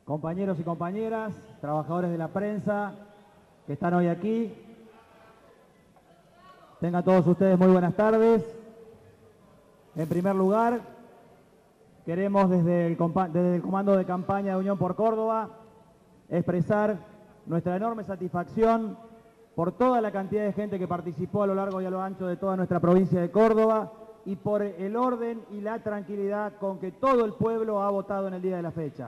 compañeros y compañeras, trabajadores de la prensa que están hoy aquí. Tengan todos ustedes muy buenas tardes. En primer lugar, queremos desde el Comando de Campaña de Unión por Córdoba expresar nuestra enorme satisfacción por toda la cantidad de gente que participó a lo largo y a lo ancho de toda nuestra provincia de Córdoba y por el orden y la tranquilidad con que todo el pueblo ha votado en el día de la fecha.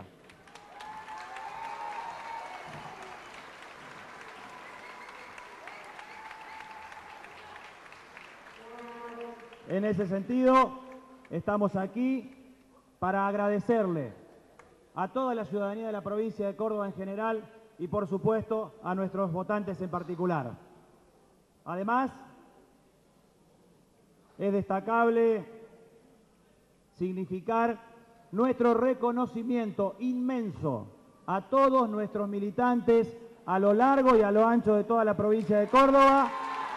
En ese sentido, estamos aquí para agradecerle a toda la ciudadanía de la provincia de Córdoba en general y, por supuesto, a nuestros votantes en particular. Además, es destacable significar nuestro reconocimiento inmenso a todos nuestros militantes a lo largo y a lo ancho de toda la provincia de Córdoba,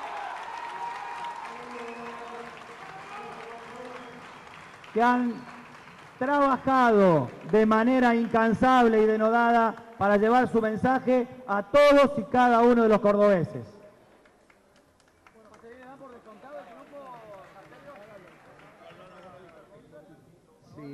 que han trabajado de manera incansable y denodada para llevar su mensaje a todos y cada uno de los cordobeses. Sí.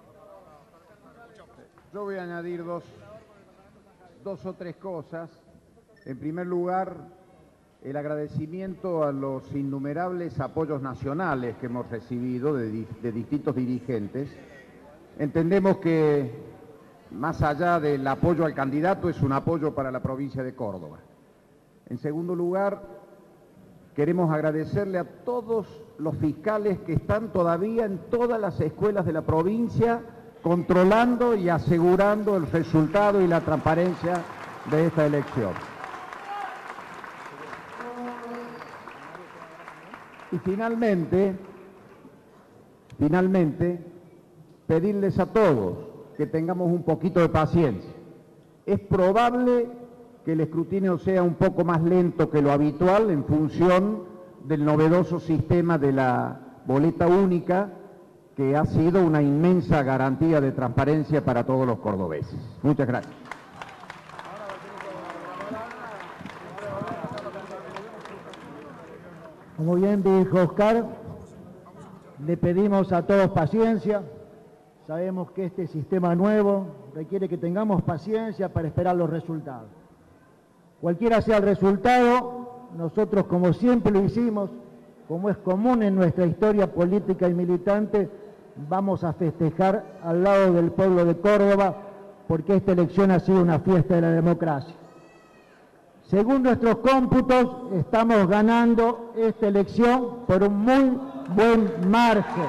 Yo voy a añadir dos o tres cosas. En primer lugar, el agradecimiento a los innumerables apoyos nacionales que hemos recibido de distintos dirigentes. Entendemos que más allá del apoyo al candidato es un apoyo para la provincia de Córdoba. En segundo lugar, queremos agradecerle a todos los fiscales que están todavía en todas las escuelas de la provincia controlando y asegurando el resultado y la transparencia de esta elección. Y finalmente, pedirles a todos que tengamos un poquito de paciencia. Es probable que el escrutinio sea un poco más lento que lo habitual en función del novedoso sistema de la boleta única, que ha sido una inmensa garantía de transparencia para todos los cordobeses. Muchas gracias. Como bien dijo Oscar, le pedimos a todos paciencia. Sabemos que este sistema nuevo requiere que tengamos paciencia para esperar los resultados. Cualquiera sea el resultado, nosotros, como siempre lo hicimos, como es común en nuestra historia política y militante, vamos a festejar al lado del pueblo de Córdoba, porque esta elección ha sido una fiesta de la democracia. Según nuestros cómputos, estamos ganando esta elección por un muy buen margen.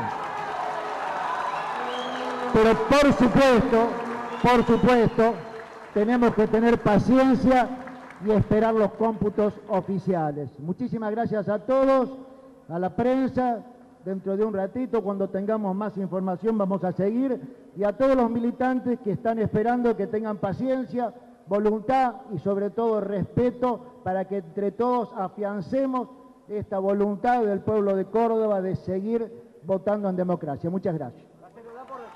Pero por supuesto, tenemos que tener paciencia y esperar los cómputos oficiales. Muchísimas gracias a todos, a la prensa. Dentro de un ratito, cuando tengamos más información, vamos a seguir. Y a todos los militantes que están esperando, que tengan paciencia, voluntad y sobre todo respeto, para que entre todos afiancemos esta voluntad del pueblo de Córdoba de seguir votando en democracia. Muchas gracias.